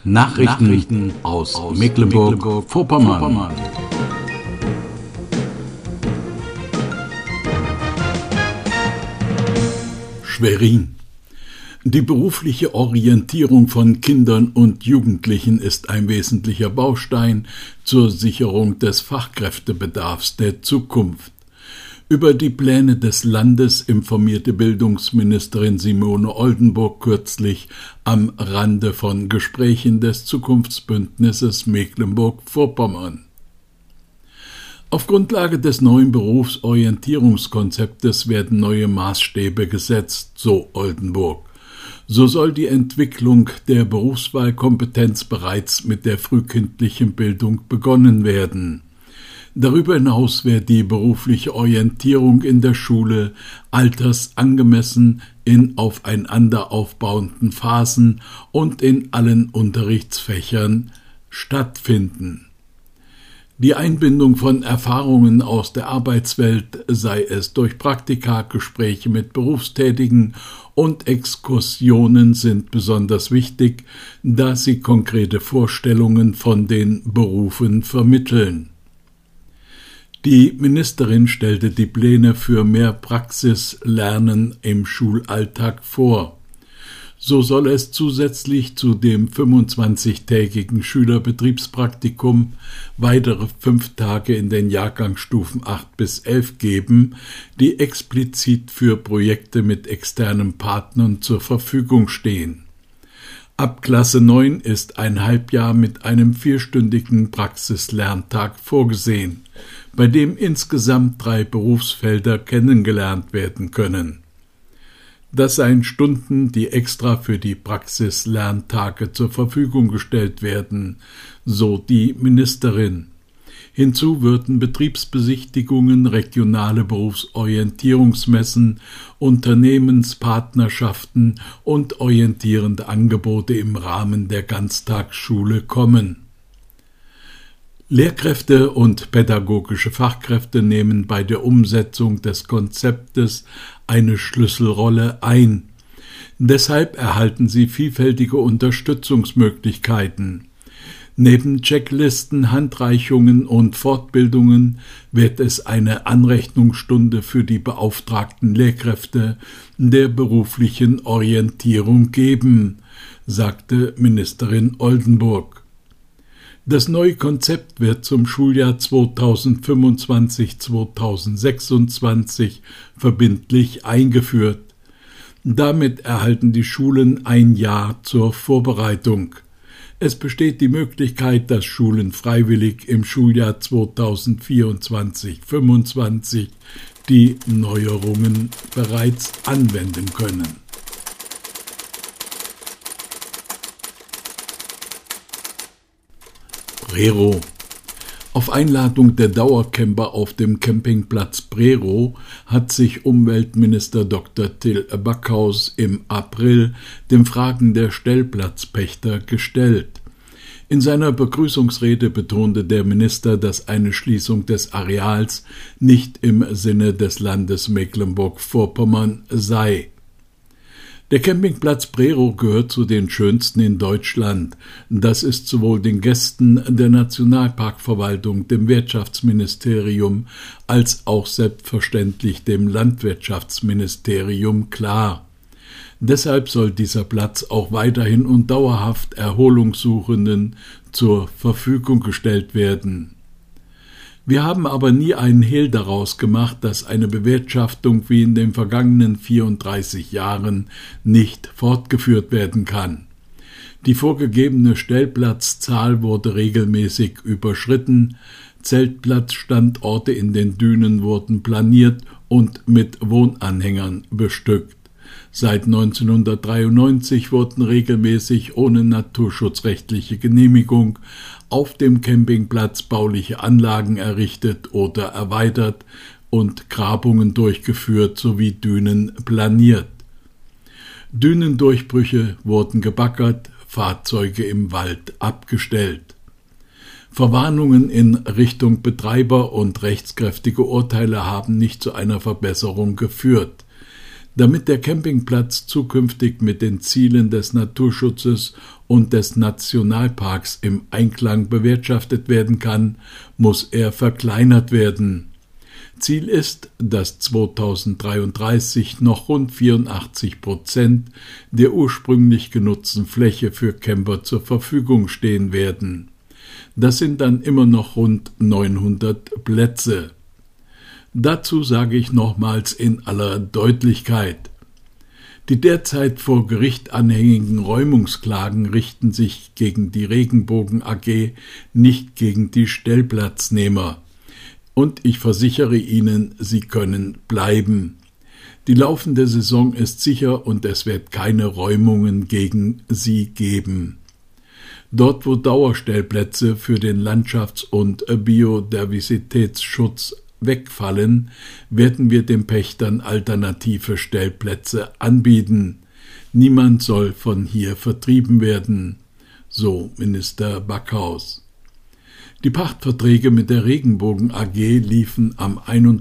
Nachrichten aus Mecklenburg-Vorpommern. Schwerin. Die berufliche Orientierung von Kindern und Jugendlichen ist ein wesentlicher Baustein zur Sicherung des Fachkräftebedarfs der Zukunft. Über die Pläne des Landes informierte Bildungsministerin Simone Oldenburg kürzlich am Rande von Gesprächen des Zukunftsbündnisses Mecklenburg-Vorpommern. Auf Grundlage des neuen Berufsorientierungskonzeptes werden neue Maßstäbe gesetzt, so Oldenburg. So soll die Entwicklung der Berufswahlkompetenz bereits mit der frühkindlichen Bildung begonnen werden. Darüber hinaus wird die berufliche Orientierung in der Schule altersangemessen in aufeinander aufbauenden Phasen und in allen Unterrichtsfächern stattfinden. Die Einbindung von Erfahrungen aus der Arbeitswelt, sei es durch Praktika, Gespräche mit Berufstätigen und Exkursionen, sind besonders wichtig, da sie konkrete Vorstellungen von den Berufen vermitteln. Die Ministerin stellte die Pläne für mehr Praxislernen im Schulalltag vor. So soll es zusätzlich zu dem 25-tägigen Schülerbetriebspraktikum weitere 5 Tage in den Jahrgangsstufen 8 bis 11 geben, die explizit für Projekte mit externen Partnern zur Verfügung stehen. Ab Klasse 9 ist ein Halbjahr mit einem 4-stündigen Praxislerntag vorgesehen, bei dem insgesamt 3 Berufsfelder kennengelernt werden können. Das seien Stunden, die extra für die Praxislerntage zur Verfügung gestellt werden, so die Ministerin. Hinzu würden Betriebsbesichtigungen, regionale Berufsorientierungsmessen, Unternehmenspartnerschaften und orientierende Angebote im Rahmen der Ganztagsschule kommen. Lehrkräfte und pädagogische Fachkräfte nehmen bei der Umsetzung des Konzeptes eine Schlüsselrolle ein. Deshalb erhalten sie vielfältige Unterstützungsmöglichkeiten. Neben Checklisten, Handreichungen und Fortbildungen wird es eine Anrechnungsstunde für die beauftragten Lehrkräfte der beruflichen Orientierung geben, sagte Ministerin Oldenburg. Das neue Konzept wird zum Schuljahr 2025/2026 verbindlich eingeführt. Damit erhalten die Schulen ein Jahr zur Vorbereitung. Es besteht die Möglichkeit, dass Schulen freiwillig im Schuljahr 2024/25 die Neuerungen bereits anwenden können. Brero. Auf Einladung der Dauercamper auf dem Campingplatz Brero hat sich Umweltminister Dr. Till Backhaus im April den Fragen der Stellplatzpächter gestellt. In seiner Begrüßungsrede betonte der Minister, dass eine Schließung des Areals nicht im Sinne des Landes Mecklenburg-Vorpommern sei. Der Campingplatz Brero gehört zu den schönsten in Deutschland. Das ist sowohl den Gästen der Nationalparkverwaltung, dem Wirtschaftsministerium als auch selbstverständlich dem Landwirtschaftsministerium klar. Deshalb soll dieser Platz auch weiterhin und dauerhaft Erholungssuchenden zur Verfügung gestellt werden. Wir haben aber nie einen Hehl daraus gemacht, dass eine Bewirtschaftung wie in den vergangenen 34 Jahren nicht fortgeführt werden kann. Die vorgegebene Stellplatzzahl wurde regelmäßig überschritten, Zeltplatzstandorte in den Dünen wurden planiert und mit Wohnanhängern bestückt. Seit 1993 wurden regelmäßig ohne naturschutzrechtliche Genehmigung auf dem Campingplatz bauliche Anlagen errichtet oder erweitert und Grabungen durchgeführt sowie Dünen planiert. Dünendurchbrüche wurden gebaggert, Fahrzeuge im Wald abgestellt. Verwarnungen in Richtung Betreiber und rechtskräftige Urteile haben nicht zu einer Verbesserung geführt. Damit der Campingplatz zukünftig mit den Zielen des Naturschutzes und des Nationalparks im Einklang bewirtschaftet werden kann, muss er verkleinert werden. Ziel ist, dass 2033 noch rund 84% der ursprünglich genutzten Fläche für Camper zur Verfügung stehen werden. Das sind dann immer noch rund 900 Plätze. Dazu sage ich nochmals in aller Deutlichkeit: Die derzeit vor Gericht anhängigen Räumungsklagen richten sich gegen die Regenbogen AG, nicht gegen die Stellplatznehmer. Und ich versichere Ihnen, sie können bleiben. Die laufende Saison ist sicher und es wird keine Räumungen gegen sie geben. Dort, wo Dauerstellplätze für den Landschafts- und Biodiversitätsschutz wegfallen, werden wir den Pächtern alternative Stellplätze anbieten. Niemand soll von hier vertrieben werden, so Minister Backhaus. Die Pachtverträge mit der Regenbogen AG liefen am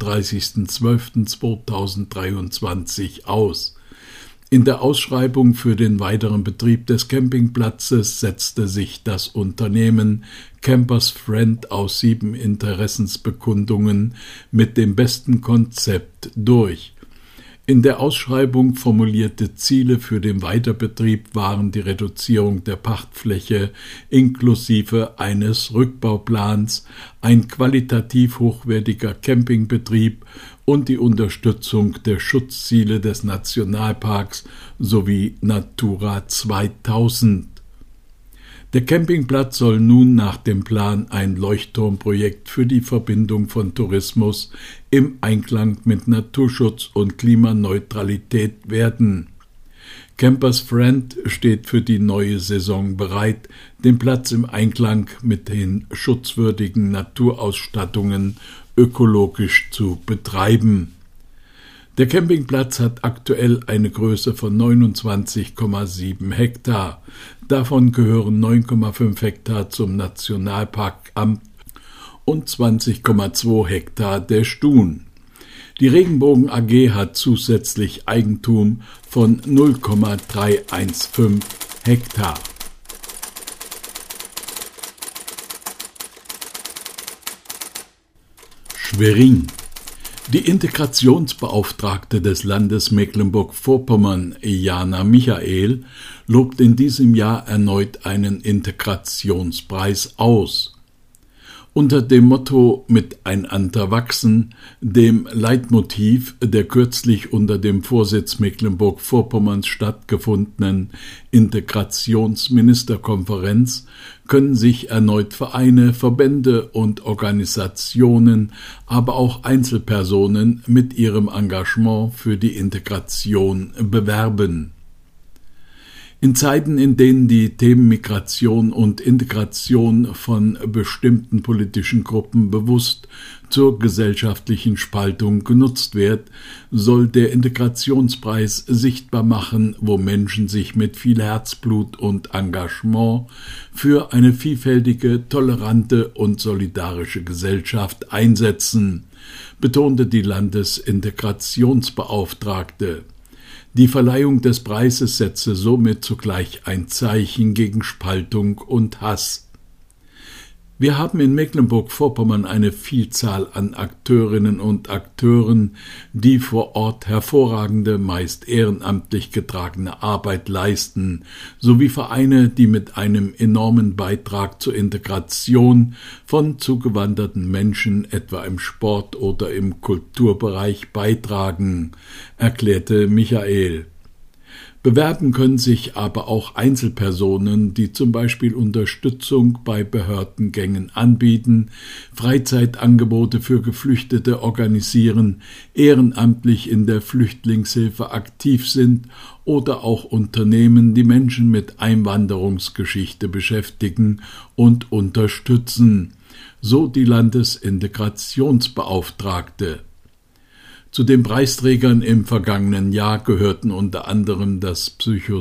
31.12.2023 aus. In der Ausschreibung für den weiteren Betrieb des Campingplatzes setzte sich das Unternehmen Campers Friend aus 7 Interessensbekundungen mit dem besten Konzept durch. In der Ausschreibung formulierte Ziele für den Weiterbetrieb waren die Reduzierung der Pachtfläche inklusive eines Rückbauplans, ein qualitativ hochwertiger Campingbetrieb und die Unterstützung der Schutzziele des Nationalparks sowie Natura 2000. Der Campingplatz soll nun nach dem Plan ein Leuchtturmprojekt für die Verbindung von Tourismus im Einklang mit Naturschutz und Klimaneutralität werden. Campers Friend steht für die neue Saison bereit, den Platz im Einklang mit den schutzwürdigen Naturausstattungen ökologisch zu betreiben. Der Campingplatz hat aktuell eine Größe von 29,7 Hektar. Davon gehören 9,5 Hektar zum Nationalparkamt und 20,2 Hektar der Stun. Die Regenbogen AG hat zusätzlich Eigentum von 0,315 Hektar. Schwerin. Die Integrationsbeauftragte des Landes Mecklenburg-Vorpommern, Jana Michael, lobt in diesem Jahr erneut einen Integrationspreis aus. Unter dem Motto »Miteinander wachsen«, dem Leitmotiv der kürzlich unter dem Vorsitz Mecklenburg-Vorpommerns stattgefundenen Integrationsministerkonferenz, können sich erneut Vereine, Verbände und Organisationen, aber auch Einzelpersonen mit ihrem Engagement für die Integration bewerben. In Zeiten, in denen die Themen Migration und Integration von bestimmten politischen Gruppen bewusst zur gesellschaftlichen Spaltung genutzt wird, soll der Integrationspreis sichtbar machen, wo Menschen sich mit viel Herzblut und Engagement für eine vielfältige, tolerante und solidarische Gesellschaft einsetzen, betonte die Landesintegrationsbeauftragte. Die Verleihung des Preises setze somit zugleich ein Zeichen gegen Spaltung und Hass. Wir haben in Mecklenburg-Vorpommern eine Vielzahl an Akteurinnen und Akteuren, die vor Ort hervorragende, meist ehrenamtlich getragene Arbeit leisten, sowie Vereine, die mit einem enormen Beitrag zur Integration von zugewanderten Menschen etwa im Sport oder im Kulturbereich beitragen, erklärte Michael. Bewerben können sich aber auch Einzelpersonen, die zum Beispiel Unterstützung bei Behördengängen anbieten, Freizeitangebote für Geflüchtete organisieren, ehrenamtlich in der Flüchtlingshilfe aktiv sind oder auch Unternehmen, die Menschen mit Einwanderungsgeschichte beschäftigen und unterstützen, so die Landesintegrationsbeauftragte. Zu den Preisträgern im vergangenen Jahr gehörten unter anderem das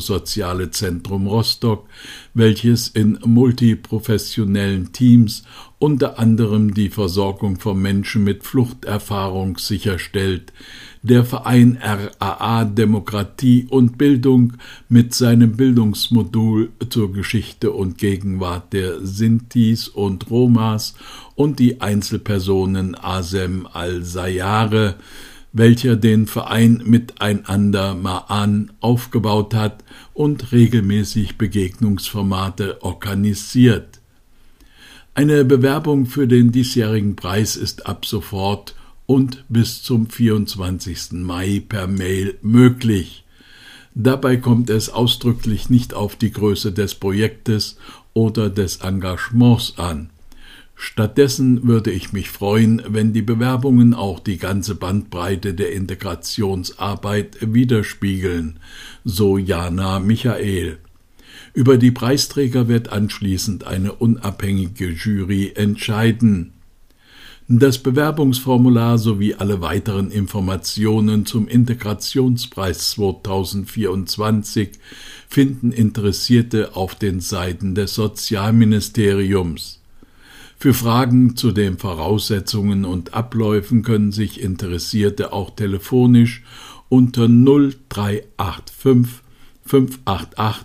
Psychosoziale Zentrum Rostock, welches in multiprofessionellen Teams unter anderem die Versorgung von Menschen mit Fluchterfahrung sicherstellt. Der Verein RAA Demokratie und Bildung mit seinem Bildungsmodul zur Geschichte und Gegenwart der Sintis und Romas und die Einzelpersonen Azem al-Sayare, welcher den Verein Miteinander Ma'an aufgebaut hat und regelmäßig Begegnungsformate organisiert. Eine Bewerbung für den diesjährigen Preis ist ab sofort und bis zum 24. Mai per Mail möglich. Dabei kommt es ausdrücklich nicht auf die Größe des Projektes oder des Engagements an. Stattdessen würde ich mich freuen, wenn die Bewerbungen auch die ganze Bandbreite der Integrationsarbeit widerspiegeln, so Jana Michael. Über die Preisträger wird anschließend eine unabhängige Jury entscheiden. Das Bewerbungsformular sowie alle weiteren Informationen zum Integrationspreis 2024 finden Interessierte auf den Seiten des Sozialministeriums. Für Fragen zu den Voraussetzungen und Abläufen können sich Interessierte auch telefonisch unter 0385 588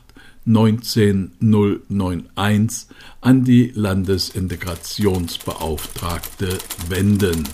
19091 an die Landesintegrationsbeauftragte wenden.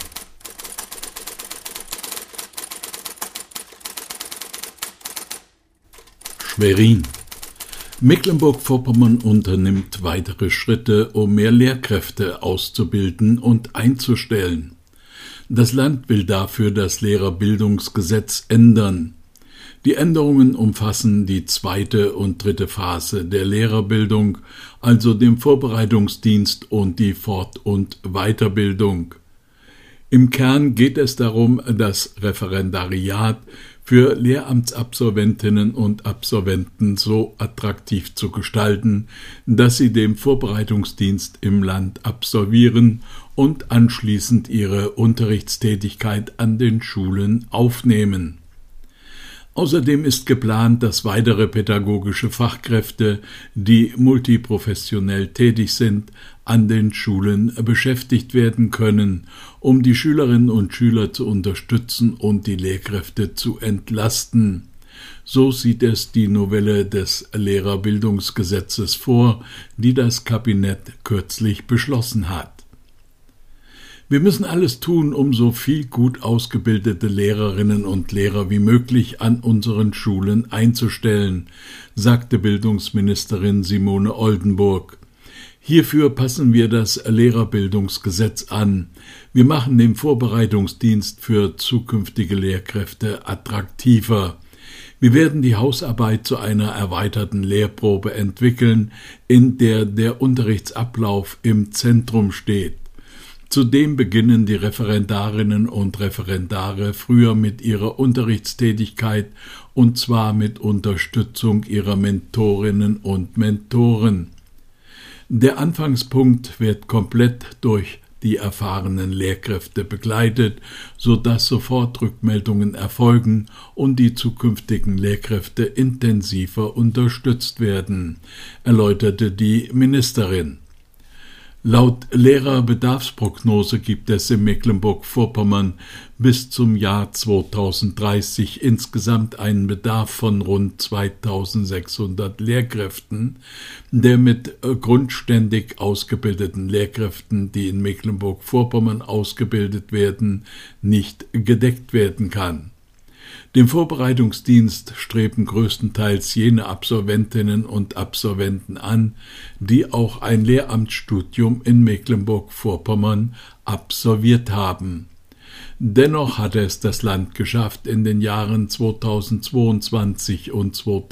Schwerin. Mecklenburg-Vorpommern unternimmt weitere Schritte, um mehr Lehrkräfte auszubilden und einzustellen. Das Land will dafür das Lehrerbildungsgesetz ändern. Die Änderungen umfassen die zweite und dritte Phase der Lehrerbildung, also den Vorbereitungsdienst und die Fort- und Weiterbildung. Im Kern geht es darum, das Referendariat für Lehramtsabsolventinnen und Absolventen so attraktiv zu gestalten, dass sie den Vorbereitungsdienst im Land absolvieren und anschließend ihre Unterrichtstätigkeit an den Schulen aufnehmen. Außerdem ist geplant, dass weitere pädagogische Fachkräfte, die multiprofessionell tätig sind, an den Schulen beschäftigt werden können, um die Schülerinnen und Schüler zu unterstützen und die Lehrkräfte zu entlasten. So sieht es die Novelle des Lehrerbildungsgesetzes vor, die das Kabinett kürzlich beschlossen hat. Wir müssen alles tun, um so viel gut ausgebildete Lehrerinnen und Lehrer wie möglich an unseren Schulen einzustellen, sagte Bildungsministerin Simone Oldenburg. Hierfür passen wir das Lehrerbildungsgesetz an. Wir machen den Vorbereitungsdienst für zukünftige Lehrkräfte attraktiver. Wir werden die Hausarbeit zu einer erweiterten Lehrprobe entwickeln, in der der Unterrichtsablauf im Zentrum steht. Zudem beginnen die Referendarinnen und Referendare früher mit ihrer Unterrichtstätigkeit, und zwar mit Unterstützung ihrer Mentorinnen und Mentoren. Der Anfangspunkt wird komplett durch die erfahrenen Lehrkräfte begleitet, sodass sofort Rückmeldungen erfolgen und die zukünftigen Lehrkräfte intensiver unterstützt werden, erläuterte die Ministerin. Laut Lehrerbedarfsprognose gibt es in Mecklenburg-Vorpommern bis zum Jahr 2030 insgesamt einen Bedarf von rund 2600 Lehrkräften, der mit grundständig ausgebildeten Lehrkräften, die in Mecklenburg-Vorpommern ausgebildet werden, nicht gedeckt werden kann. Den Vorbereitungsdienst streben größtenteils jene Absolventinnen und Absolventen an, die auch ein Lehramtsstudium in Mecklenburg-Vorpommern absolviert haben. Dennoch hat es das Land geschafft, in den Jahren 2022 und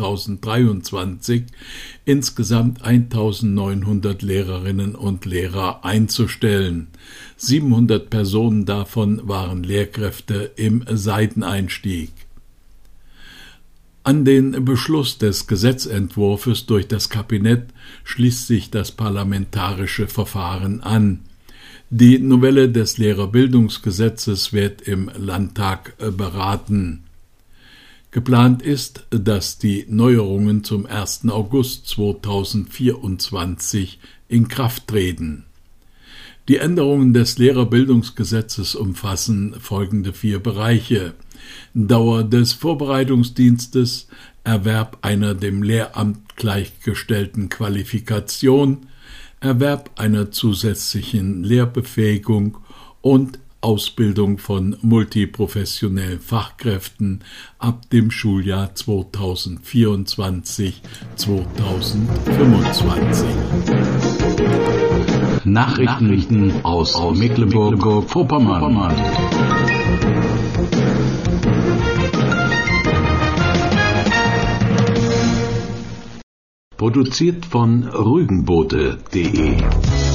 2023 insgesamt 1900 Lehrerinnen und Lehrer einzustellen. 700 Personen davon waren Lehrkräfte im Seiteneinstieg. An den Beschluss des Gesetzentwurfs durch das Kabinett schließt sich das parlamentarische Verfahren an. Die Novelle des Lehrerbildungsgesetzes wird im Landtag beraten. Geplant ist, dass die Neuerungen zum 1. August 2024 in Kraft treten. Die Änderungen des Lehrerbildungsgesetzes umfassen folgende 4 Bereiche: Dauer des Vorbereitungsdienstes, Erwerb einer dem Lehramt gleichgestellten Qualifikation, Erwerb einer zusätzlichen Lehrbefähigung und Ausbildung von multiprofessionellen Fachkräften ab dem Schuljahr 2024/2025. Nachrichten aus Mecklenburg-Vorpommern. Produziert von rügenbote.de